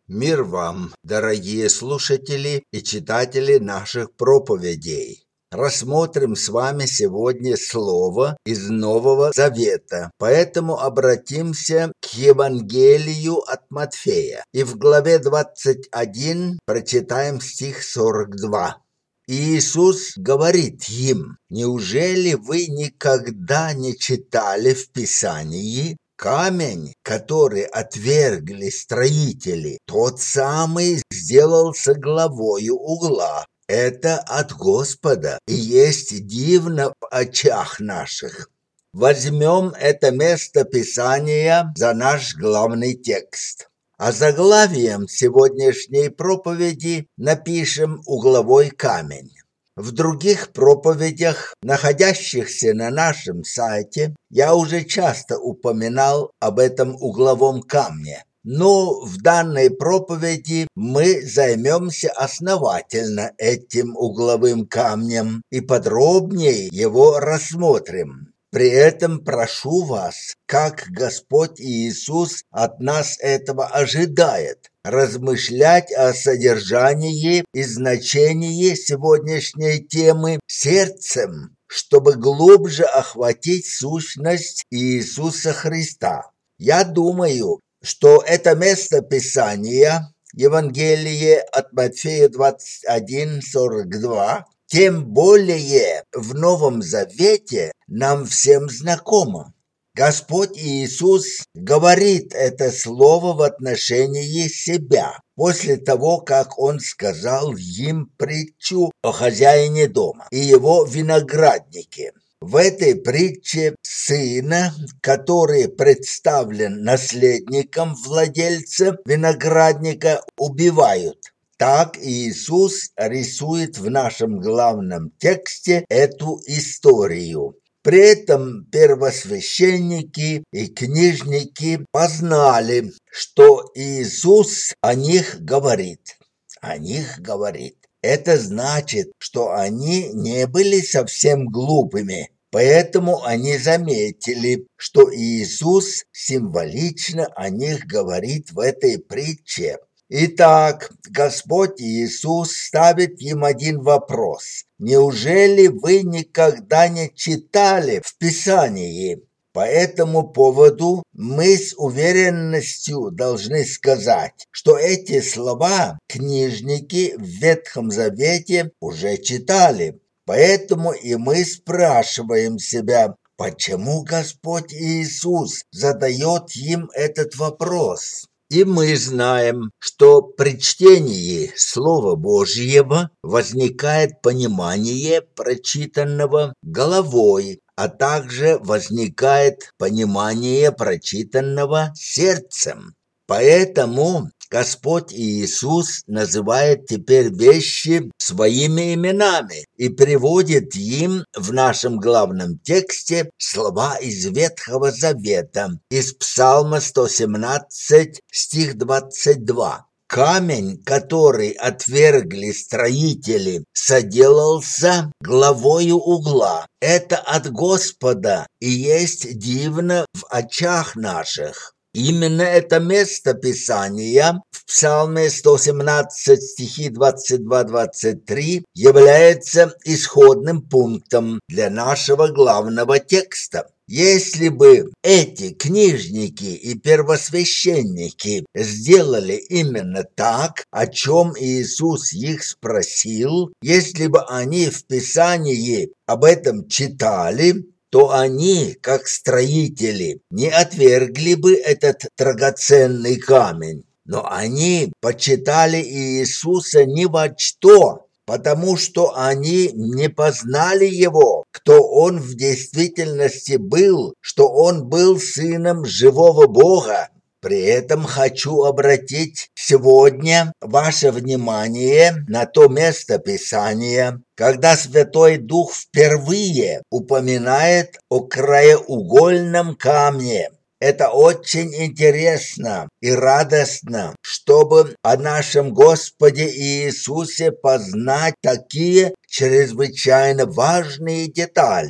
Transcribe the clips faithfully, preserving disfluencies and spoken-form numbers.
Мир вам, дорогие слушатели и читатели наших проповедей. Рассмотрим с вами сегодня слово из Нового Завета, поэтому обратимся к Евангелию от Матфея. И в главе двадцать один прочитаем стих сорок два. И Иисус говорит им: «Неужели вы никогда не читали в Писании? Камень, который отвергли строители, тот самый сделался главою угла. Это от Господа и есть дивно в очах наших». Возьмем это место Писания за наш главный текст. А заглавием сегодняшней проповеди напишем «Угловой камень». В других проповедях, находящихся на нашем сайте, я уже часто упоминал об этом угловом камне. Но в данной проповеди мы займемся основательно этим угловым камнем и подробнее его рассмотрим. При этом прошу вас, как Господь Иисус от нас этого ожидает, размышлять о содержании и значении сегодняшней темы сердцем, чтобы глубже охватить сущность Иисуса Христа. Я думаю, что это место Писания, Евангелие от Матфея двадцать один сорок два, тем более в Новом Завете нам всем знакомо. Господь Иисус говорит это слово в отношении себя, после того, как Он сказал им притчу о хозяине дома и его винограднике. В этой притче сына, который представлен наследником владельца виноградника, убивают. Так Иисус рисует в нашем главном тексте эту историю. При этом первосвященники и книжники познали, что Иисус о них говорит. О них говорит. Это значит, что они не были совсем глупыми. Поэтому они заметили, что Иисус символично о них говорит в этой притче. Итак, Господь Иисус ставит им один вопрос. Неужели вы никогда не читали в Писании? По этому поводу мы с уверенностью должны сказать, что эти слова книжники в Ветхом Завете уже читали. Поэтому и мы спрашиваем себя, почему Господь Иисус задает им этот вопрос? И мы знаем, что при чтении Слова Божьего возникает понимание прочитанного головой, а также возникает понимание прочитанного сердцем. Поэтому Господь Иисус называет теперь вещи своими именами и приводит им в нашем главном тексте слова из Ветхого Завета, из Псалма сто семнадцать, стих двадцать два. «Камень, который отвергли строители, соделался главою угла. Это от Господа и есть дивно в очах наших». Именно это место Писания в Псалме сто семнадцать, стихи двадцать два двадцать три является исходным пунктом для нашего главного текста. Если бы эти книжники и первосвященники сделали именно так, о чем Иисус их спросил, если бы они в Писании об этом читали, то они, как строители, не отвергли бы этот драгоценный камень. Но они почитали Иисуса ни во что, потому что они не познали Его, кто Он в действительности был, что Он был Сыном живого Бога. При этом хочу обратить сегодня ваше внимание на то место Писания, когда Святой Дух впервые упоминает о краеугольном камне. Это очень интересно и радостно, чтобы о нашем Господе Иисусе познать такие чрезвычайно важные детали.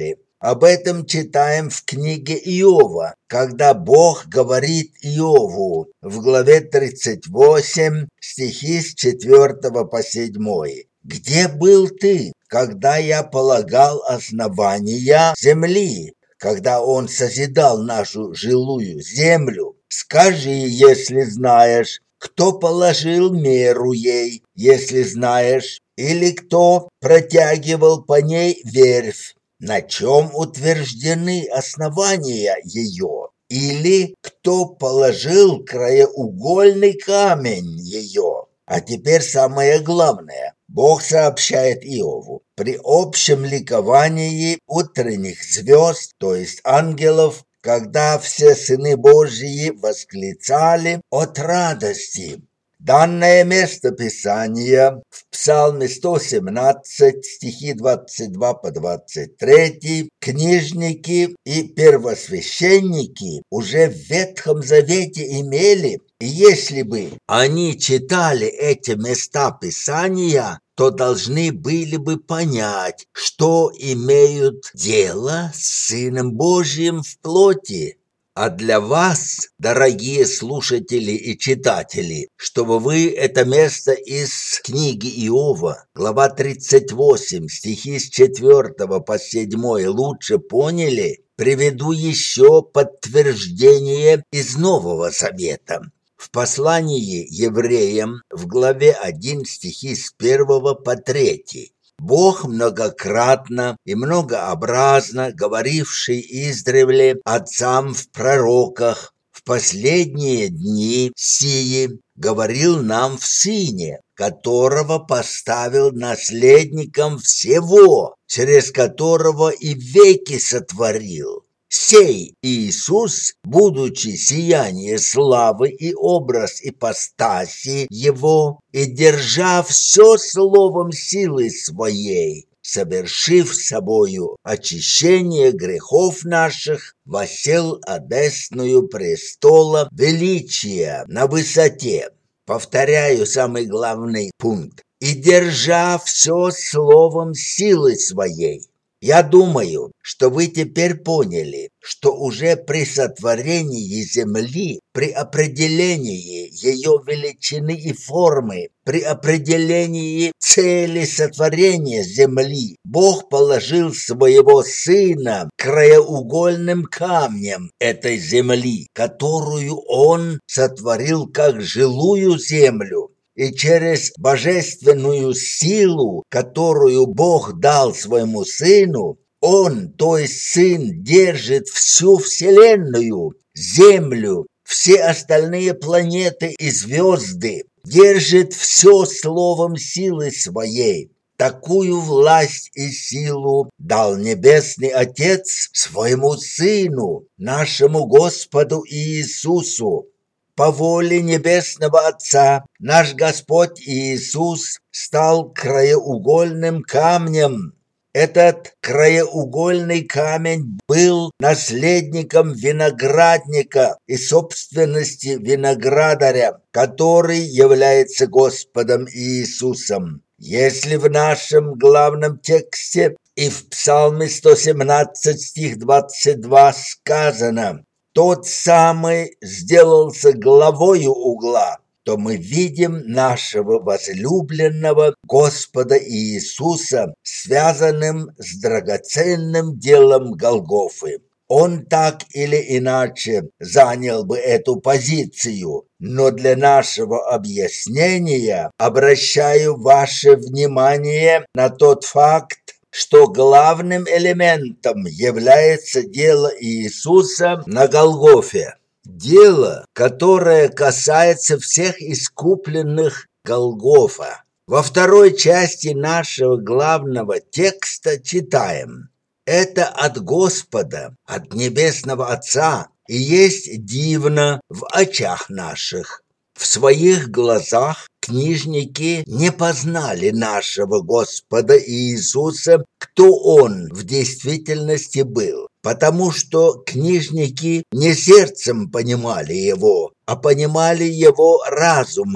Об этом читаем в книге Иова, когда Бог говорит Иову в главе тридцать восемь, стихи с четвёртого по седьмой. «Где был ты, когда я полагал основания земли, когда он созидал нашу жилую землю? Скажи, если знаешь, кто положил меру ей, если знаешь, или кто протягивал по ней верфь, на чем утверждены основания ее, или кто положил краеугольный камень ее». А теперь самое главное. Бог сообщает Иову: при общем ликовании утренних звезд, то есть ангелов, когда все сыны Божьи восклицали от радости. Данное место Писания в Псалме сто семнадцать, стихи двадцать два по двадцать три, книжники и первосвященники уже в Ветхом Завете имели, и если бы они читали эти места Писания, то должны были бы понять, что имеют дело с Сыном Божьим в плоти. А для вас, дорогие слушатели и читатели, чтобы вы это место из книги Иова, глава тридцать восемь, стихи с четвёртого по седьмой лучше поняли, приведу еще подтверждение из Нового Завета. В послании евреям в главе один, стихи с первого по третий. Бог многократно и многообразно говоривший издревле отцам в пророках, в последние дни сии говорил нам в Сыне, которого поставил наследником всего, через которого и веки сотворил. Сей Иисус, будучи сияние славы и образ ипостаси Его, и держа все словом силы Своей, совершив собою очищение грехов наших, воссел одесную престола величия на высоте. Повторяю самый главный пункт. И держа все словом силы Своей. Я думаю, что вы теперь поняли, что уже при сотворении земли, при определении ее величины и формы, при определении цели сотворения земли, Бог положил своего Сына краеугольным камнем этой земли, которую Он сотворил как жилую землю. И через божественную силу, которую Бог дал своему Сыну, Он, то есть Сын, держит всю Вселенную, Землю, все остальные планеты и звезды, держит все словом силы Своей. Такую власть и силу дал Небесный Отец своему Сыну, нашему Господу Иисусу. По воле Небесного Отца наш Господь Иисус стал краеугольным камнем. Этот краеугольный камень был наследником виноградника и собственности виноградаря, который является Господом Иисусом. Если в нашем главном тексте и в Псалме сто семнадцать, стих двадцать два сказано: «Тот самый сделался главою угла», то мы видим нашего возлюбленного Господа Иисуса, связанным с драгоценным делом Голгофы. Он так или иначе занял бы эту позицию, но для нашего объяснения обращаю ваше внимание на тот факт, что главным элементом является дело Иисуса на Голгофе. Дело, которое касается всех искупленных Голгофа. Во второй части нашего главного текста читаем: «Это от Господа, от Небесного Отца, и есть дивно в очах наших. В своих глазах книжники не познали нашего Господа Иисуса, кто Он в действительности был, потому что книжники не сердцем понимали Его, а понимали Его разумом.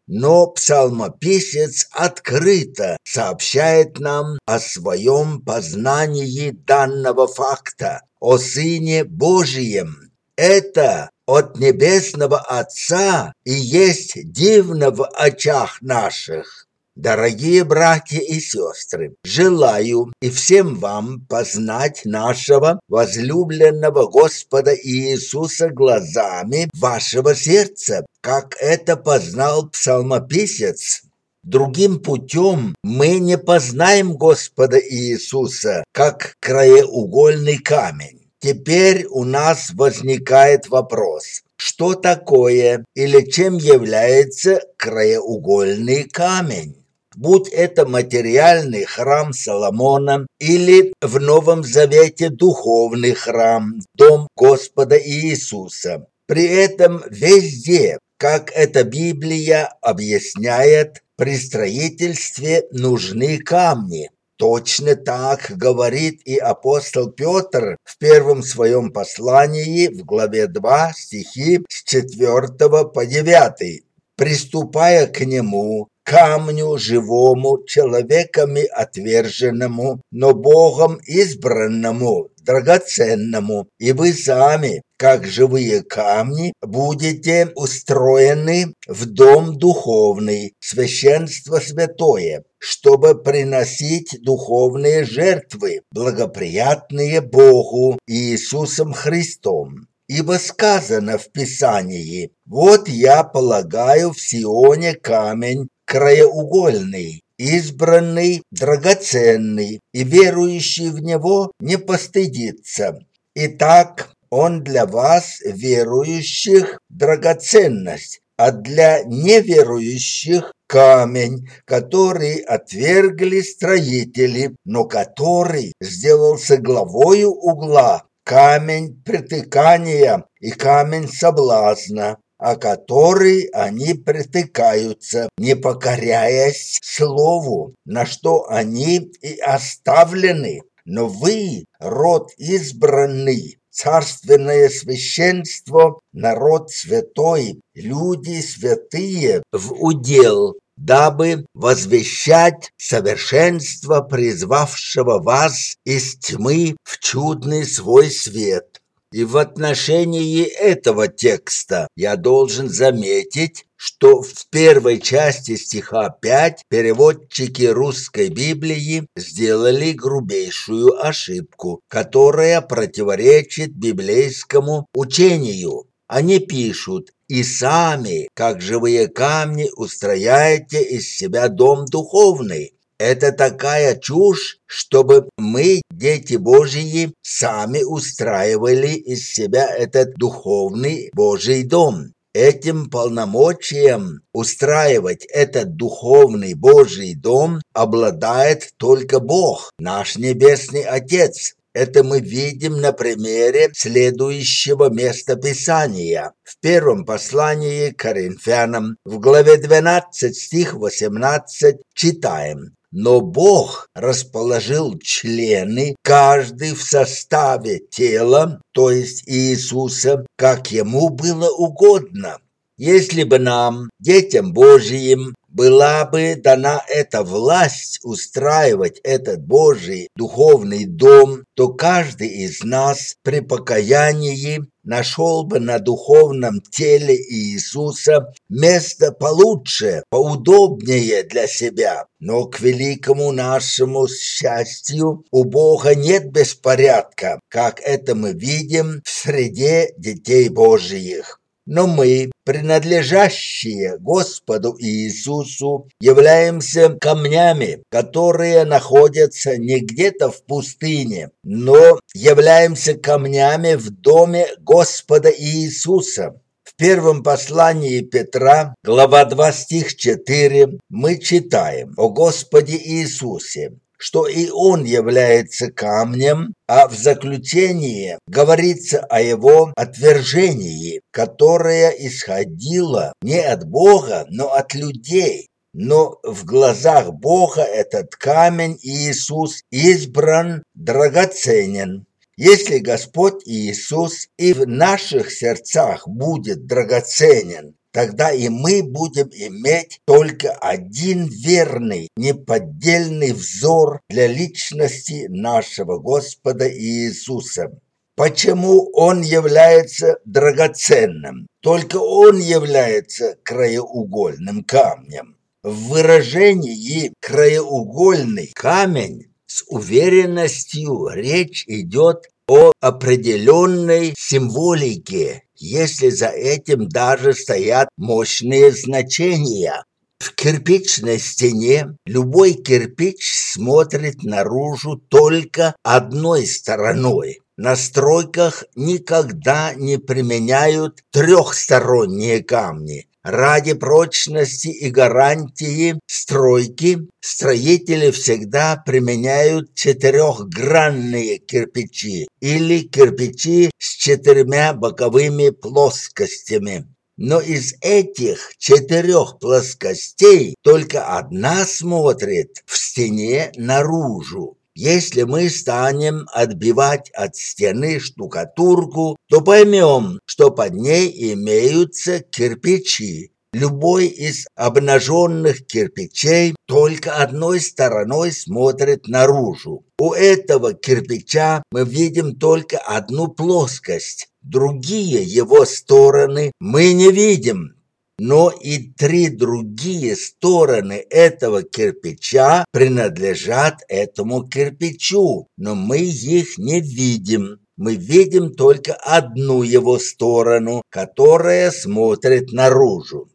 Но псалмописец открыто сообщает нам о своем познании данного факта, о Сыне Божием. Это от Небесного Отца и есть дивно в очах наших. Дорогие братья и сестры, желаю и всем вам познать нашего возлюбленного Господа Иисуса глазами вашего сердца, как это познал псалмописец. Другим путем мы не познаем Господа Иисуса, как краеугольный камень. Теперь у нас возникает вопрос, что такое или чем является краеугольный камень? Будь это материальный храм Соломона или в Новом Завете духовный храм, дом Господа Иисуса. При этом везде, как эта Библия объясняет, при строительстве нужны камни. Точно так говорит и апостол Петр в первом своем послании в главе два стихи с четвёртого по девятый. «Приступая к нему, камню живому, человеками отверженному, но Богом избранному, драгоценному, и вы сами, как живые камни, будете устроены в дом духовный, священство святое, чтобы приносить духовные жертвы, благоприятные Богу Иисусом Христом. Ибо сказано в Писании: «Вот я полагаю в Сионе камень краеугольный, избранный, драгоценный, и верующий в него не постыдится. Итак, он для вас, верующих, драгоценность, а для неверующих камень, который отвергли строители, но который сделался главою угла, камень притыкания и камень соблазна, о который они притыкаются, не покоряясь слову, на что они и оставлены. Но вы, род избранный, царственное священство, народ святой, люди святые, в удел, дабы возвещать совершенство призвавшего вас из тьмы в чудный свой свет». И в отношении этого текста я должен заметить, что в первой части стиха пять переводчики русской Библии сделали грубейшую ошибку, которая противоречит библейскому учению. Они пишут: «И сами, как живые камни, устрояете из себя дом духовный». Это такая чушь, чтобы мы, дети Божьи, сами устраивали из себя этот духовный Божий дом. Этим полномочием устраивать этот духовный Божий дом обладает только Бог, наш Небесный Отец. Это мы видим на примере следующего местописания. В первом послании к Коринфянам, в главе двенадцать, стих восемнадцать, читаем: «Но Бог расположил члены, каждый в составе тела, то есть Иисуса, как ему было угодно». Если бы нам, детям Божьим, была бы дана эта власть устраивать этот Божий духовный дом, то каждый из нас при покаянии нашел бы на духовном теле Иисуса место получше, поудобнее для себя. Но к великому нашему счастью у Бога нет беспорядка, как это мы видим в среде детей Божьих. Но мы, принадлежащие Господу Иисусу, являемся камнями, которые находятся не где-то в пустыне, но являемся камнями в доме Господа Иисуса. В первом послании Петра, глава два, стих четыре, мы читаем о Господе Иисусе, что и Он является камнем, а в заключении говорится о Его отвержении, которое исходило не от Бога, но от людей. Но в глазах Бога этот камень Иисус избран, драгоценен. Если Господь Иисус и в наших сердцах будет драгоценен, тогда и мы будем иметь только один верный, неподдельный взор для личности нашего Господа Иисуса. Почему Он является драгоценным? Только Он является краеугольным камнем. В выражении «краеугольный камень» с уверенностью речь идет о определенной символике, если за этим даже стоят мощные значения. В кирпичной стене любой кирпич смотрит наружу только одной стороной. На стройках никогда не применяют трехсторонние камни. Ради прочности и гарантии стройки строители всегда применяют четырехгранные кирпичи или кирпичи с четырьмя боковыми плоскостями. Но из этих четырех плоскостей только одна смотрит в стене наружу. Если мы станем отбивать от стены штукатурку, то поймем, что под ней имеются кирпичи. Любой из обнаженных кирпичей только одной стороной смотрит наружу. У этого кирпича мы видим только одну плоскость, другие его стороны мы не видим. Но и три другие стороны этого кирпича принадлежат этому кирпичу, но мы их не видим. Мы видим только одну его сторону, которая смотрит наружу.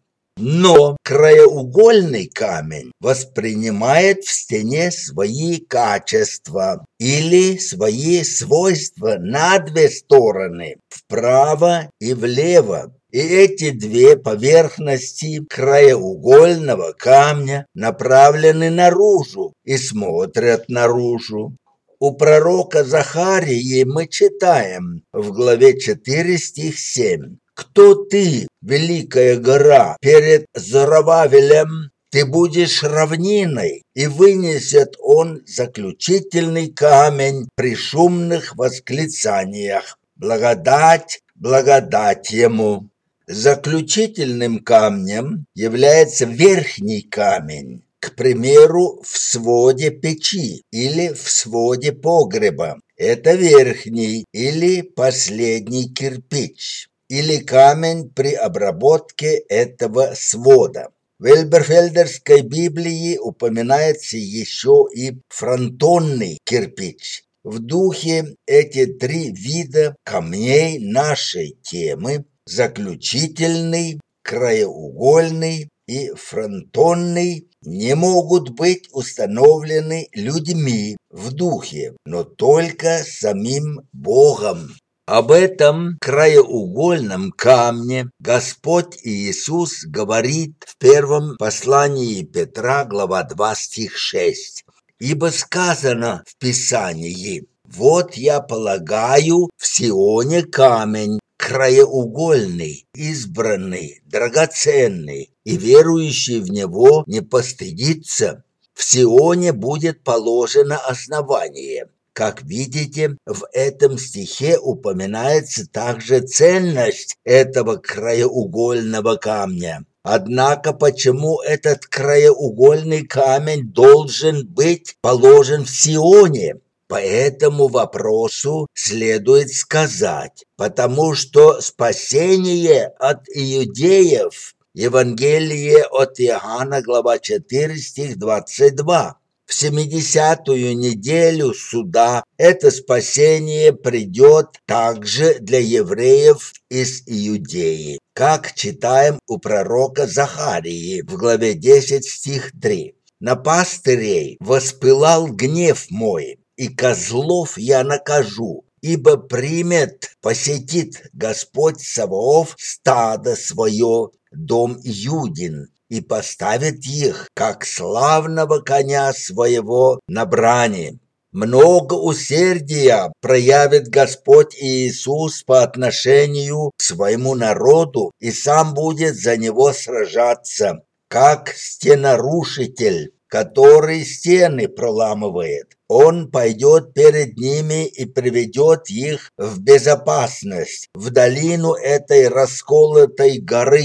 Но краеугольный камень воспринимает в стене свои качества или свои свойства на две стороны, вправо и влево. И эти две поверхности краеугольного камня направлены наружу и смотрят наружу. У пророка Захарии мы читаем в главе четыре, стих семь. «Кто ты, великая гора, перед Зоровавелем? Ты будешь равниной, и вынесет он заключительный камень при шумных восклицаниях. Благодать, благодать ему». Заключительным камнем является верхний камень, к примеру, в своде печи или в своде погреба. Это верхний или последний кирпич, или камень при обработке этого свода. В Эльберфельдерской Библии упоминается еще и фронтонный кирпич. В духе эти три вида камней нашей темы – заключительный, краеугольный и фронтонный – не могут быть установлены людьми в духе, но только самим Богом. Об этом краеугольном камне Господь Иисус говорит в первом послании Петра, глава два, стих шесть. «Ибо сказано в Писании: вот я полагаю в Сионе камень, краеугольный, избранный, драгоценный, и верующий в него не постыдится. В Сионе будет положено основание». Как видите, в этом стихе упоминается также ценность этого краеугольного камня. Однако почему этот краеугольный камень должен быть положен в Сионе? По этому вопросу следует сказать, потому что спасение от иудеев, Евангелие от Иоанна, глава четыре, стих двадцать два. В семидесятую неделю суда это спасение придет также для евреев из Иудеи, как читаем у пророка Захарии в главе десять, стих три. «На пастырей воспылал гнев мой, и козлов я накажу, ибо примет, посетит Господь Саваоф стадо свое, дом Иудин, и поставит их, как славного коня своего, на брани. Много усердия проявит Господь Иисус по отношению к своему народу и сам будет за него сражаться, как стенорушитель, который стены проламывает. Он пойдет перед ними и приведет их в безопасность, в долину этой расколотой горы, в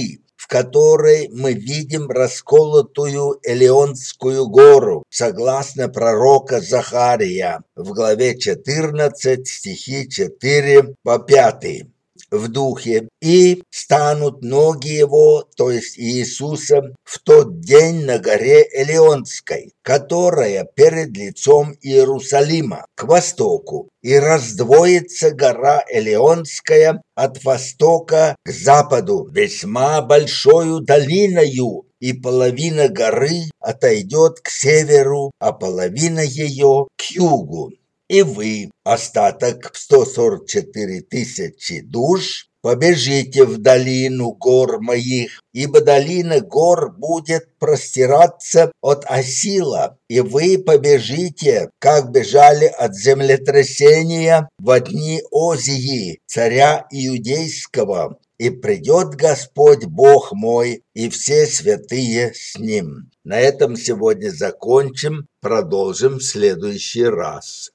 в которой мы видим расколотую Элеонскую гору, согласно пророка Захария в главе четырнадцать, стихи четыре по пять. В духе, и станут ноги его, то есть Иисуса, в тот день на горе Элеонской, которая перед лицом Иерусалима, к востоку, и раздвоится гора Элеонская от востока к западу весьма большою долиною, и половина горы отойдет к северу, а половина ее к югу. И вы, остаток сто сорок четыре тысячи душ, побежите в долину гор моих, ибо долина гор будет простираться от Асила, и вы побежите, как бежали от землетрясения во дни Озии, царя Иудейского, и придет Господь Бог мой и все святые с ним. На этом сегодня закончим, продолжим в следующий раз.